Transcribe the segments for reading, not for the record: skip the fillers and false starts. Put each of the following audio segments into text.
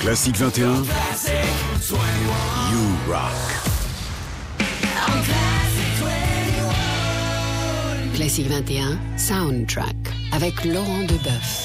Classique 21. You Rock. Classique 21, Soundtrack, avec Laurent Deboeuf.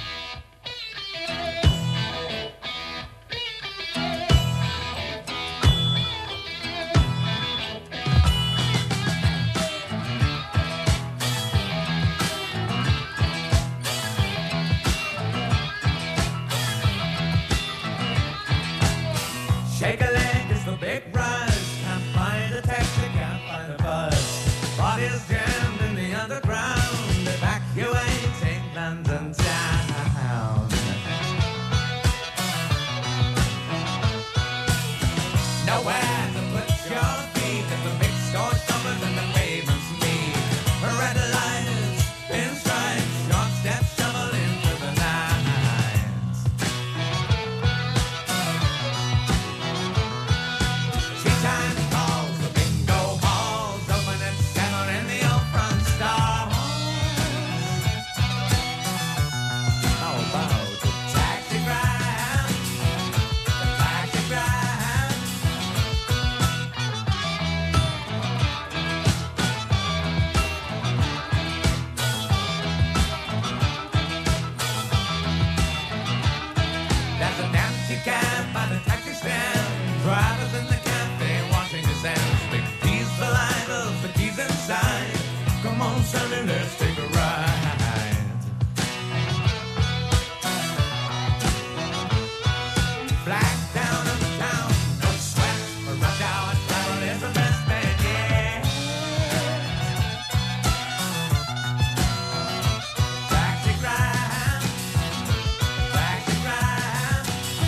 Shake a leg, it's the big rise. Can't find a taxi, can't find a bus. Body's jammed in the underground, evacuating London town. Nowhere to put your feet, and the big store summers and the pavement's mean. Red lights, pinstripes, short steps shovel into the night. Tea time calls, the bingo halls, open at 7 in the old front stall. How about the taxi ride? The taxi ride. There's an empty cab by the taxi stand. Drivers in the cafe washing his hands. Big keys for lighters, the keys inside. Come on, Sonny, let's take a ride. Flag down in the town, no sweat. A rush hour travel is the best bet, yeah. Taxi ride, taxi ride.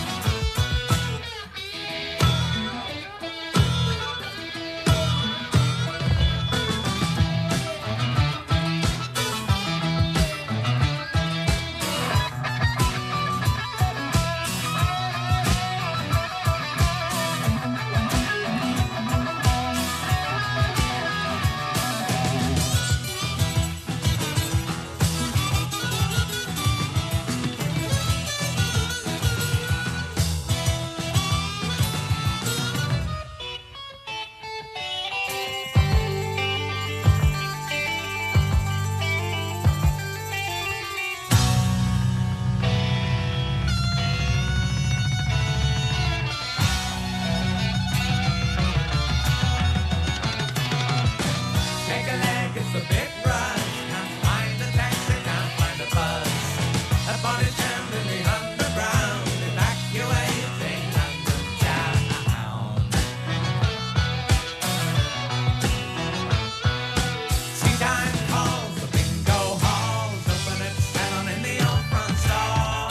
Shake a leg, it's a big rush. Can't find a taxi, can't find a bus. A body's jammed in the underground, evacuating London town. Tea time calls, the bingo halls, open at 7 in the old front stall.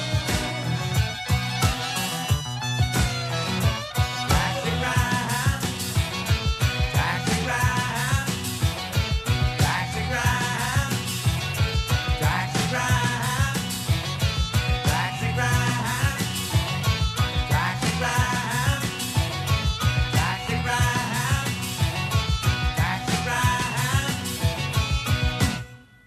Taxi ride, taxi ride. Taxi ride, taxi ride, taxi ride, taxi ride, taxi ride, taxi ride.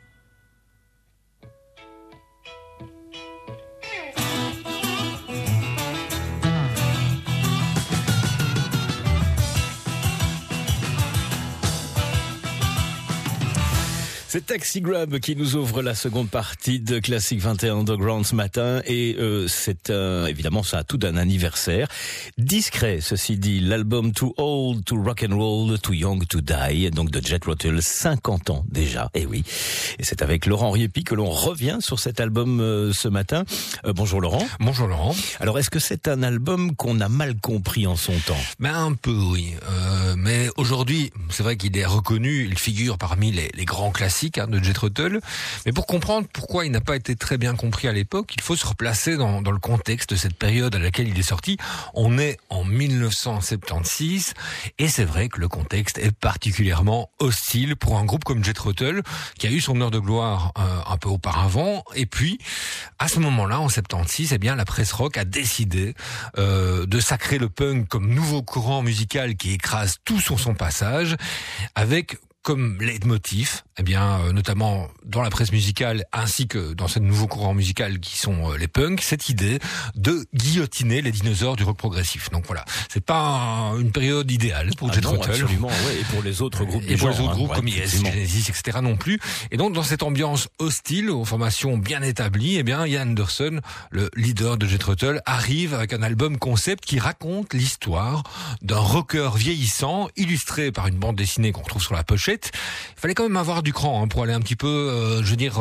C'est Taxi Grab qui nous ouvre la seconde partie de Classique 21 Underground ce matin et c'est évidemment ça a tout d'un anniversaire discret. Ceci dit, l'album Too Old to Rock and Roll, Too Young to Die, donc de Jethro Tull, 50 ans déjà. Et oui, et c'est avec Laurent Riepi que l'on revient sur cet album ce matin. Bonjour Laurent. Bonjour Laurent. Alors est-ce que c'est un album qu'on a mal compris en son temps? Un peu oui, mais aujourd'hui c'est vrai qu'il est reconnu, il figure parmi les grands classiques de Jethro Tull. Mais pour comprendre pourquoi il n'a pas été très bien compris à l'époque, il faut se replacer dans le contexte de cette période à laquelle il est sorti. On est en 1976 et c'est vrai que le contexte est particulièrement hostile pour un groupe comme Jethro Tull qui a eu son heure de gloire un peu auparavant. Et puis à ce moment-là, en 76, eh bien la presse rock a décidé de sacrer le punk comme nouveau courant musical qui écrase tout sur son passage, avec comme leitmotiv, eh bien, notamment dans la presse musicale ainsi que dans ce nouveau courant musical qui sont les punks, cette idée de guillotiner les dinosaures du rock progressif. Donc voilà, c'est pas une période idéale pour Jethro Tull. Absolument, ouais, et pour les autres groupes et pour les autres groupes comme Yes, Genesis, etc. non plus. Et donc dans cette ambiance hostile, aux formations bien établies, eh bien Ian Anderson, le leader de Jethro Tull, arrive avec un album concept qui raconte l'histoire d'un rocker vieillissant, illustré par une bande dessinée qu'on retrouve sur la pochette. Il fallait quand même avoir du cran pour aller un petit peu, se dire,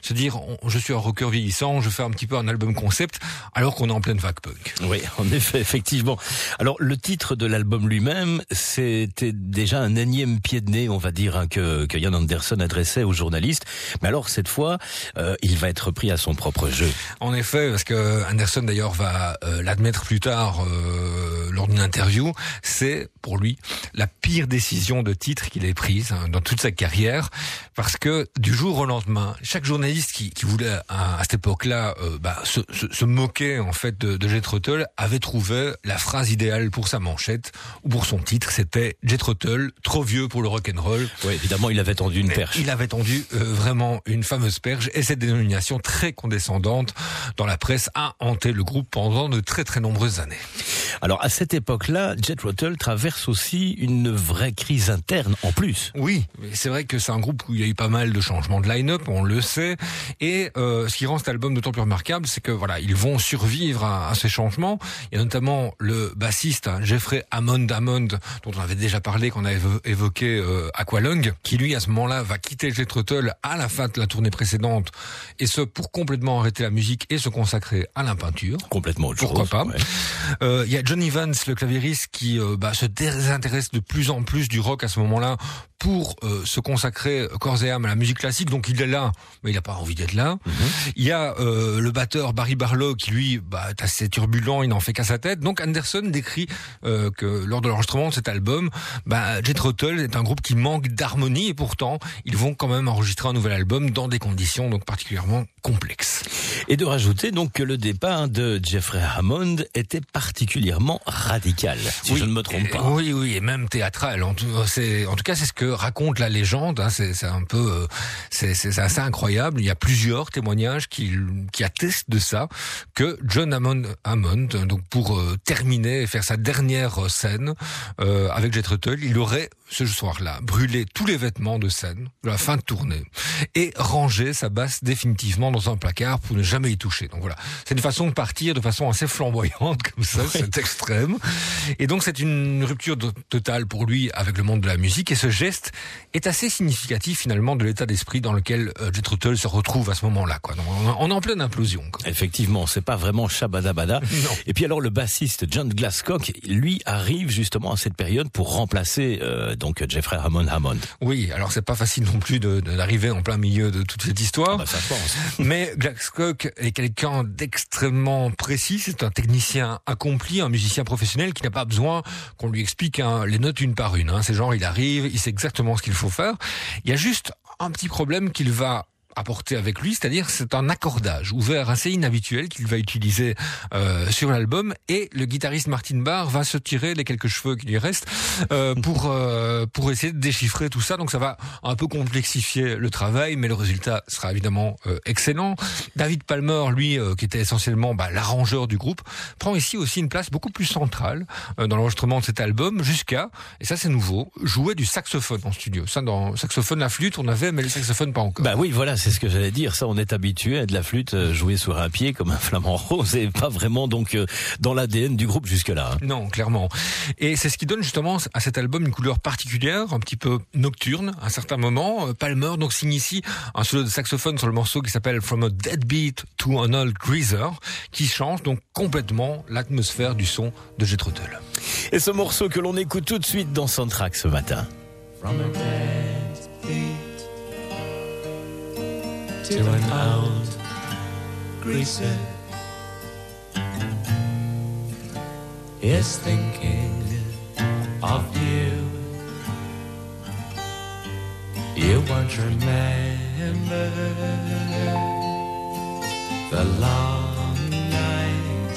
je suis un rocker vieillissant, je fais un petit peu un album concept, alors qu'on est en pleine vague punk. Oui, en effet, effectivement. Alors, le titre de l'album lui-même, c'était déjà un énième pied de nez, on va dire, que Ian Anderson adressait aux journalistes. Mais alors, cette fois, il va être pris à son propre jeu. En effet, parce que Anderson, d'ailleurs, va l'admettre plus tard lors d'une interview, c'est, pour lui, la pire décision de titre qu'il ait prise dans toute sa carrière, parce que du jour au lendemain, chaque journaliste qui voulait à cette époque-là se moquer en fait de Jethro Tull avait trouvé la phrase idéale pour sa manchette ou pour son titre, c'était Jethro Tull, trop vieux pour le rock'n'roll. Oui, évidemment, il avait tendu une perche. Il avait tendu vraiment une fameuse perche, et cette dénomination très condescendante dans la presse a hanté le groupe pendant de très très nombreuses années. Alors, à cette époque-là, Jethro Tull traverse aussi une vraie crise interne en plus. Oui, c'est vrai que c'est un groupe où il y a eu pas mal de changements de line-up, on le sait, et ce qui rend cet album d'autant plus remarquable, c'est que voilà, ils vont survivre à ces changements. Il y a notamment le bassiste Jeffrey Hammond, dont on avait déjà parlé, qu'on avait évoqué Aqualung, qui lui à ce moment-là va quitter Jethro Tull à la fin de la tournée précédente, et ce pour complètement arrêter la musique et se consacrer à la peinture. Complètement autre chose. Pourquoi pas. Ouais. Il y a John Evans, le claviériste, qui se désintéresse de plus en plus du rock à ce moment-là pour se consacrer corps et âme à la musique classique. Donc il est là, mais il n'a pas envie d'être là. Il y a le batteur Barry Barlow qui lui est assez turbulent, il n'en fait qu'à sa tête. Donc Anderson décrit que lors de l'enregistrement de cet album, Jethro Tull est un groupe qui manque d'harmonie, et pourtant ils vont quand même enregistrer un nouvel album dans des conditions donc particulièrement complexes. Et de rajouter donc que le départ de Jeffrey Hammond était particulièrement radical, si je ne me trompe pas. Oui, et même théâtral. En tout cas, c'est ce que raconte la légende. C'est un peu, c'est assez incroyable. Il y a plusieurs témoignages qui attestent de ça, que John Hammond, donc pour terminer et faire sa dernière scène avec Jethro Tull, il aurait ce soir-là brûlé tous les vêtements de scène de la fin de tournée et rangé sa basse définitivement dans un placard pour ne jamais y toucher. Donc voilà, c'est une façon de partir de façon assez flamboyante comme ça, c'est extrême. Et donc c'est une rupture totale pour lui avec le monde de la musique, et ce geste est assez significatif finalement de l'état d'esprit dans lequel Jethro Tull se retrouve à ce moment-là, quoi. Donc, on est en pleine implosion, quoi. Effectivement, c'est pas vraiment shabadabada. Et puis alors le bassiste John Glasscock, lui arrive justement à cette période pour remplacer donc Jeffrey Hammond. Oui, alors c'est pas facile non plus d'arriver en plein milieu de toute cette histoire. Ça se pense. Mais Glasscock est quelqu'un d'extrêmement précis, c'est un technicien accompli, un musicien professionnel qui n'a pas besoin qu'on lui explique les notes une par une. C'est genre, il arrive, il sait exactement ce qu'il faut faire. Il y a juste un petit problème qu'il va apporter avec lui, c'est-à-dire c'est un accordage ouvert assez inhabituel qu'il va utiliser sur l'album, et le guitariste Martin Barre va se tirer les quelques cheveux qui lui restent pour essayer de déchiffrer tout ça. Donc ça va un peu complexifier le travail, mais le résultat sera évidemment excellent. David Palmer, lui, qui était essentiellement l'arrangeur du groupe, prend ici aussi une place beaucoup plus centrale dans l'enregistrement de cet album, jusqu'à, et ça c'est nouveau, jouer du saxophone en studio. Ça, dans le saxophone, la flûte, on avait, mais le saxophone pas encore. Oui, voilà, c'est ce que j'allais dire. Ça, on est habitué à de la flûte jouée sur un pied comme un flamant rose, et pas vraiment donc dans l'ADN du groupe jusque-là. Non, clairement. Et c'est ce qui donne justement à cet album une couleur particulière, un petit peu nocturne à certains moments. Palmer donc signe ici un solo de saxophone sur le morceau qui s'appelle From a Deadbeat to an Old Greaser, qui change donc complètement l'atmosphère du son de Jethro Tull. Et ce morceau que l'on écoute tout de suite dans Soundtrack ce matin. From a deadbeat to an old greaser is thinking of you. You won't remember the long nights,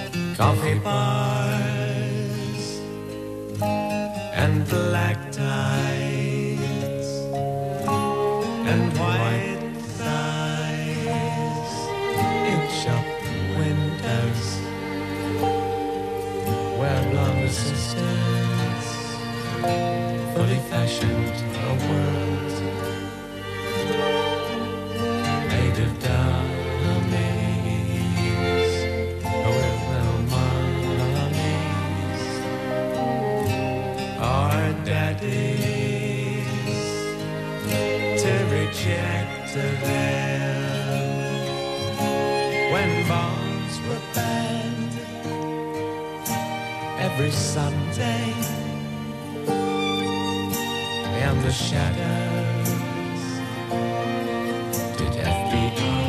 coffee bars and black ties. envisioned a world made of dummies with no mummies or daddies to reject them when bombs were banned every Sunday in the shadows. Did FBI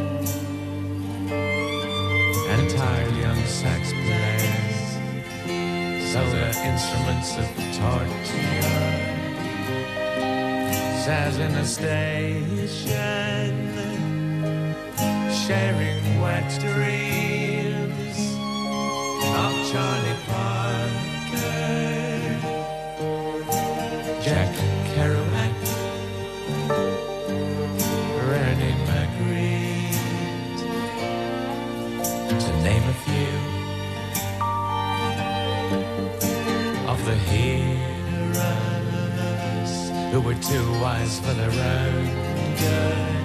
and tired young sax players sold their instruments of torture, as in a station, sharing wet dreams of Charlie Parker, Jack Kerouac, René Magritte, to name a few of the heroes who were too wise for their own good,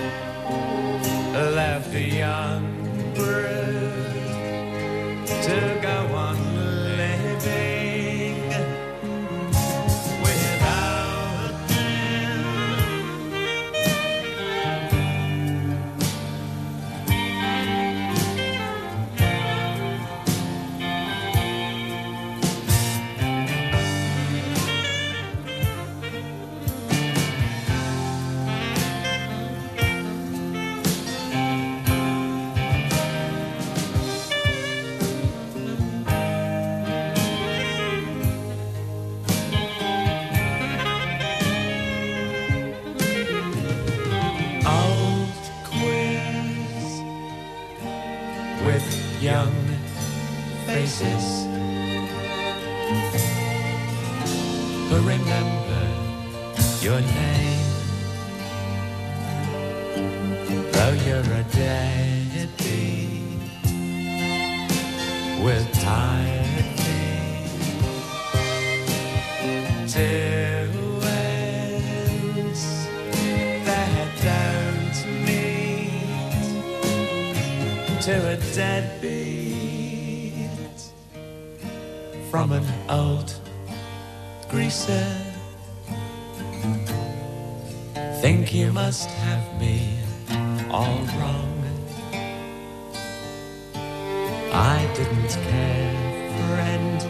left a young brood to go on living without them. Old queers with young faces who remember your name, though you're a deadbeat with tired feet. Two ends that don't meet, to a deadbeat from an old greaser. Think you must have me all wrong. I didn't care, friend.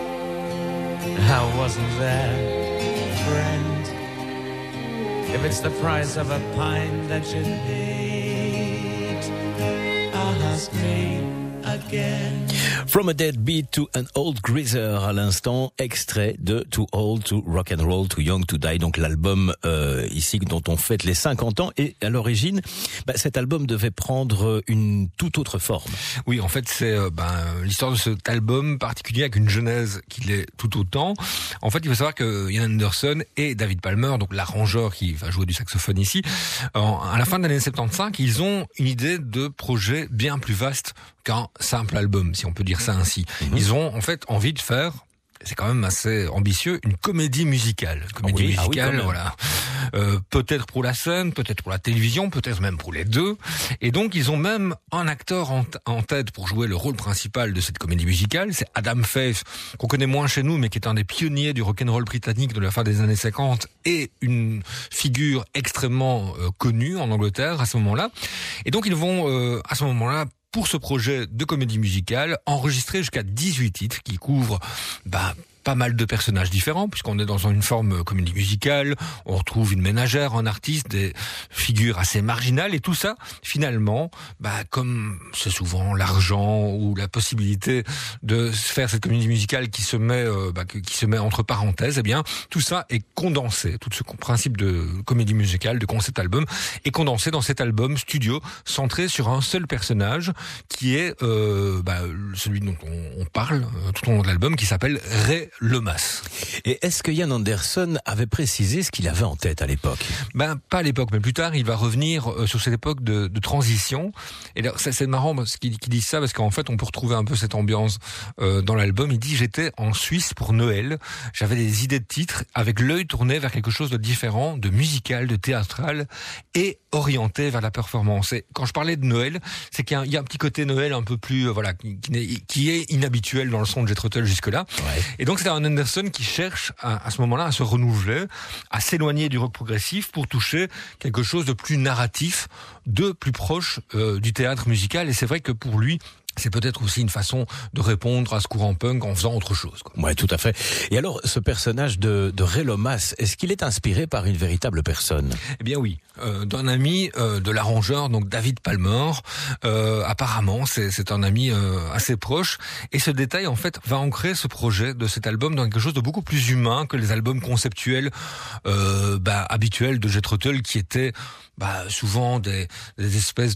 I wasn't there, friend. If it's the price of a pint that you need, ask me again. From a Deadbeat to an Old Greaser, à l'instant, extrait de Too Old to Rock and Roll, Too Young to Die, donc l'album ici dont on fête les 50 ans. Et à l'origine, cet album devait prendre une toute autre forme. Oui, en fait, c'est l'histoire de cet album particulier avec une genèse qui l'est tout autant. En fait, il faut savoir que Ian Anderson et David Palmer, donc l'arrangeur qui va jouer du saxophone ici, à la fin de l'année 75, ils ont une idée de projet bien plus vaste qu'un simple album, si on peut dire ça ainsi. Ils ont en fait envie de faire, c'est quand même assez ambitieux, une comédie musicale. Voilà. Peut-être pour la scène, peut-être pour la télévision, peut-être même pour les deux. Et donc, ils ont même un acteur en tête pour jouer le rôle principal de cette comédie musicale. C'est Adam Faith, qu'on connaît moins chez nous, mais qui est un des pionniers du rock'n'roll britannique de la fin des années 50 et une figure extrêmement connue en Angleterre à ce moment-là. Et donc, ils vont, à ce moment-là, pour ce projet de comédie musicale, enregistré jusqu'à 18 titres qui couvrent pas mal de personnages différents, puisqu'on est dans une forme comédie musicale, on retrouve une ménagère, un artiste, des figures assez marginales, et tout ça, finalement, comme c'est souvent l'argent ou la possibilité de faire cette comédie musicale qui se met entre parenthèses, eh bien, tout ça est condensé, tout ce principe de comédie musicale, de concept album, est condensé dans cet album studio, centré sur un seul personnage, qui est celui dont on parle tout au long de l'album, qui s'appelle Ray Lomas. Et est-ce que Ian Anderson avait précisé ce qu'il avait en tête à l'époque? Pas à l'époque, mais plus tard, il va revenir sur cette époque de transition. Et là, c'est marrant qu'il dise ça, parce qu'en fait, on peut retrouver un peu cette ambiance dans l'album. Il dit: j'étais en Suisse pour Noël, j'avais des idées de titres, avec l'œil tourné vers quelque chose de différent, de musical, de théâtral, et orienté vers la performance. Et quand je parlais de Noël, c'est qu'il y a un petit côté Noël un peu plus, qui est inhabituel dans le son de Jethro Tull jusque-là. Ouais. Et donc c'est un Anderson qui cherche à ce moment-là à se renouveler, à s'éloigner du rock progressif pour toucher quelque chose de plus narratif, de plus proche du théâtre musical. Et c'est vrai que pour lui, c'est peut-être aussi une façon de répondre à ce courant punk en faisant autre chose, quoi. Ouais, tout à fait. Et alors, ce personnage de Ray Lomas, est-ce qu'il est inspiré par une véritable personne? Eh bien oui, d'un ami de l'arrangeur, donc David Palmer. Apparemment, c'est un ami assez proche. Et ce détail, en fait, va ancrer ce projet de cet album dans quelque chose de beaucoup plus humain que les albums conceptuels habituels de Jethro Tull, qui étaient souvent des espèces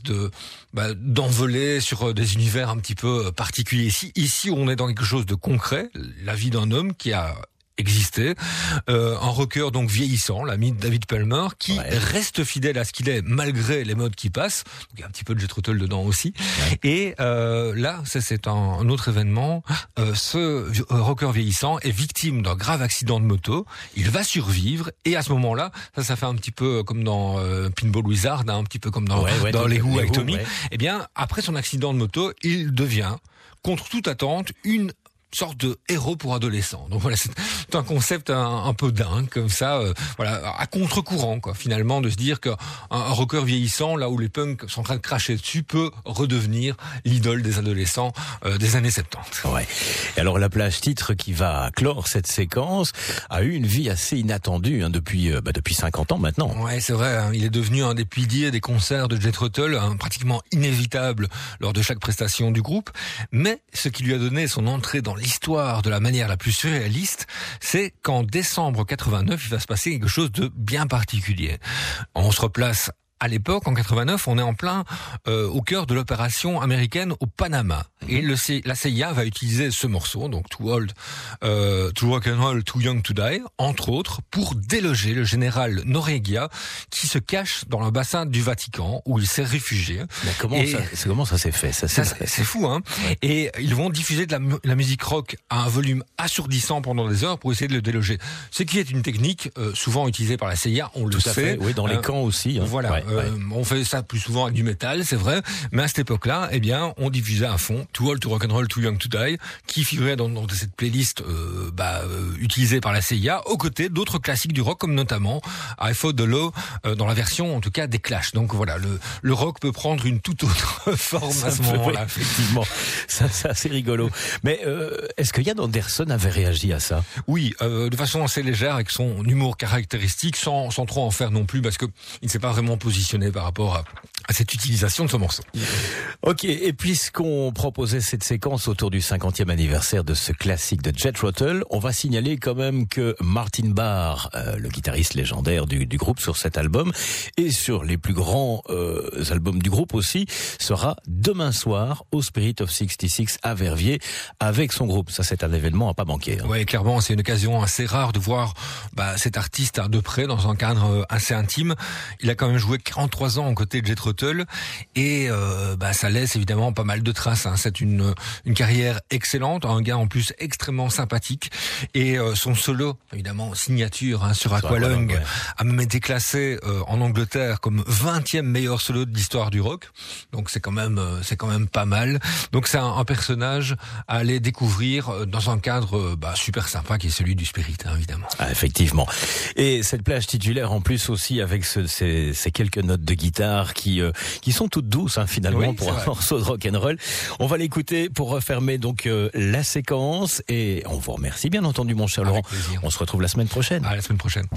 d'envolées sur des univers un petit peu particuliers. Ici, on est dans quelque chose de concret, la vie d'un homme qui a existé, un rocker donc vieillissant, l'ami de David Palmer, qui reste fidèle à ce qu'il est malgré les modes qui passent. Donc, il y a un petit peu de Jethro Tull dedans aussi. Ouais. Et là, c'est un autre événement. Ce rocker vieillissant est victime d'un grave accident de moto. Il va survivre, et à ce moment-là, ça fait un petit peu comme dans Pinball Wizard, un petit peu comme dans les Who avec Tommy. Ouais. Eh bien, après son accident de moto, il devient, contre toute attente, une sorte de héros pour adolescents. Donc voilà, c'est un concept un peu dingue comme ça, à contre-courant, quoi, finalement, de se dire qu'un rocker vieillissant, là où les punks sont en train de cracher dessus, peut redevenir l'idole des adolescents des années 70. Ouais. Et alors la plage titre qui va clore cette séquence a eu une vie assez inattendue depuis 50 ans maintenant. Ouais, c'est vrai, il est devenu un des piliers des concerts de Jethro Tull, pratiquement inévitable lors de chaque prestation du groupe. Mais ce qui lui a donné son entrée dans l'histoire de la manière la plus surréaliste, c'est qu'en décembre 89, il va se passer quelque chose de bien particulier. On se replace à l'époque, en 89, on est en plein au cœur de l'opération américaine au Panama. Et la CIA va utiliser ce morceau, donc Too Old, Too Rock and Roll, Too Young to Die, entre autres, pour déloger le général Noriega, qui se cache dans le bassin du Vatican, où il s'est réfugié. Mais comment ça s'est fait? C'est fou, hein. Ouais. Et ils vont diffuser de la musique rock à un volume assourdissant pendant des heures pour essayer de le déloger. Ce qui est une technique souvent utilisée par la CIA, on le sait. Oui, dans les camps aussi. Hein. Voilà. Ouais. On fait ça plus souvent avec du métal, c'est vrai, mais à cette époque-là, eh bien, on diffusait à fond Too Old to Rock and Roll, Too Young to Die, qui figurait dans cette playlist utilisée par la CIA, aux côtés d'autres classiques du rock, comme notamment I Fought the Law, dans la version, en tout cas, des Clash. Donc voilà, le rock peut prendre une toute autre forme à ce moment-là. Effectivement, ça c'est assez rigolo. Mais est-ce que Ian Anderson avait réagi à ça? Oui, de façon assez légère, avec son humour caractéristique, sans trop en faire non plus, parce que il ne s'est pas vraiment positionné par rapport à cette utilisation de ce morceau. Ok, et puisqu'on proposait cette séquence autour du 50e anniversaire de ce classique de Jethro Tull, on va signaler quand même que Martin Barre, le guitariste légendaire du groupe sur cet album, et sur les plus grands albums du groupe aussi, sera demain soir au Spirit of 66 à Verviers avec son groupe. Ça, c'est un événement à pas manquer. Hein. Ouais, clairement, c'est une occasion assez rare de voir cet artiste de près, dans un cadre assez intime. Il a quand même joué 43 ans aux côtés de Jethro Tull, et ça laisse évidemment pas mal de traces, hein. C'est une carrière excellente, un gars en plus extrêmement sympathique, et son solo évidemment signature, sur Aqualung, a même été classé en Angleterre comme 20e meilleur solo de l'histoire du rock. Donc c'est quand même pas mal. Donc c'est un personnage à aller découvrir dans un cadre super sympa qui est celui du Spirit, hein, évidemment. Ah, effectivement. Et cette plage titulaire en plus aussi avec ces quelques notes de guitare qui sont toutes douces, hein, finalement, pour un morceau de rock'n'roll. On va l'écouter pour refermer donc la séquence, et on vous remercie bien entendu, mon cher Laurent. Plaisir. On se retrouve la semaine prochaine. À la semaine prochaine.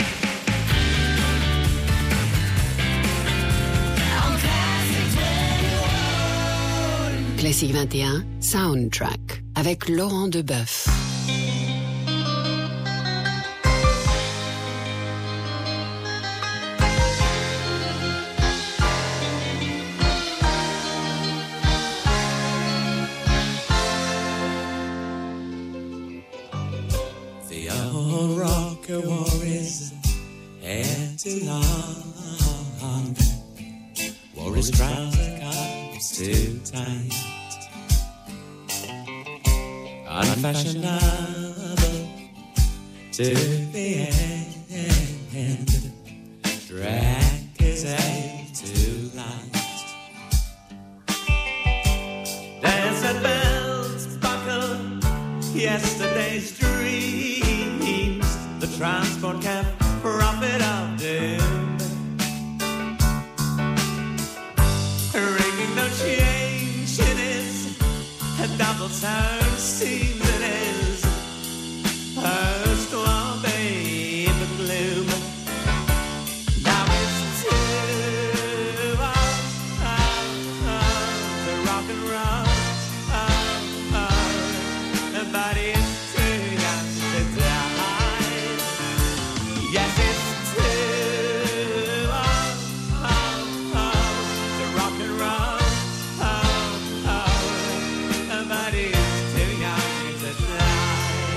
Classique 21, Soundtrack, avec Laurent Deboeuf. too tight, unfashionable to the end, drag his head too light. Desert bells buckle yesterday's dreams, the transport cab prophet of doom, ringing no change in his double tone seems in his post won't be the gloom. Now it's too the rock and roll, but it's too young to die. Yes, it's too the rock and roll, but it's too young to die.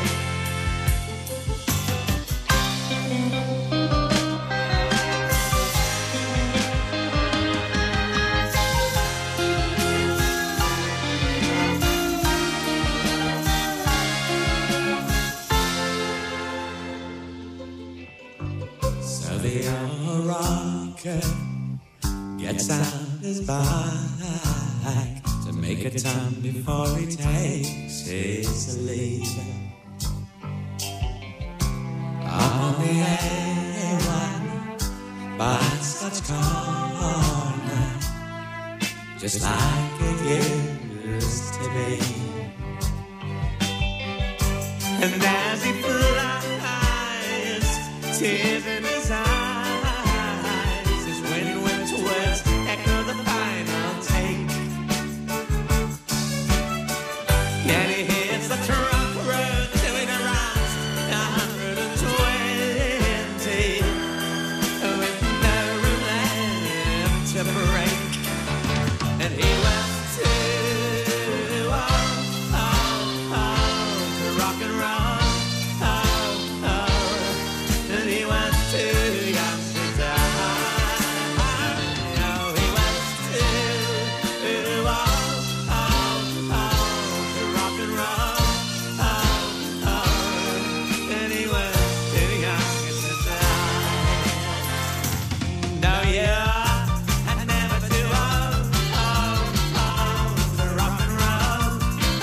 So the old rocker gets out his bike to make a turn before he takes his leave. Up on the A1 by Scotch Corner, just like it used to be. And as he flies, tears in his eyes, his wind-whipped words echo the final take. And he hits the trunk road doing around 120, with no room left to break. And he was too old to rock and roll, and he was too young to die. No, he was too old to rock and roll, and he was too young to die. No, yeah. Never too old to rock and roll,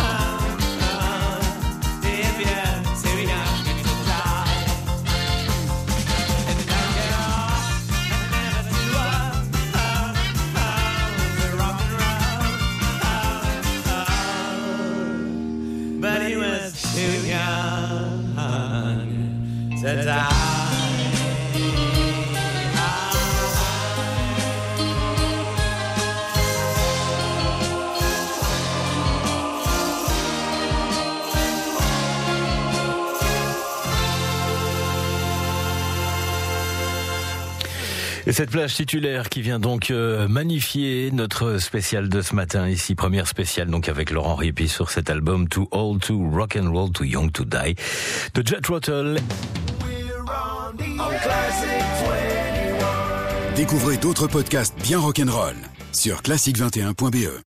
if you're too young to die. And no, you're never too old to rock and roll, but he was too young to die. Et cette plage titulaire qui vient donc magnifier notre spécial de ce matin ici, première spéciale donc avec Laurent Ripi sur cet album Too Old to Rock and Roll, Too Young to Die de Jethro Tull. Découvrez d'autres podcasts bien rock'n'roll sur classique21.be.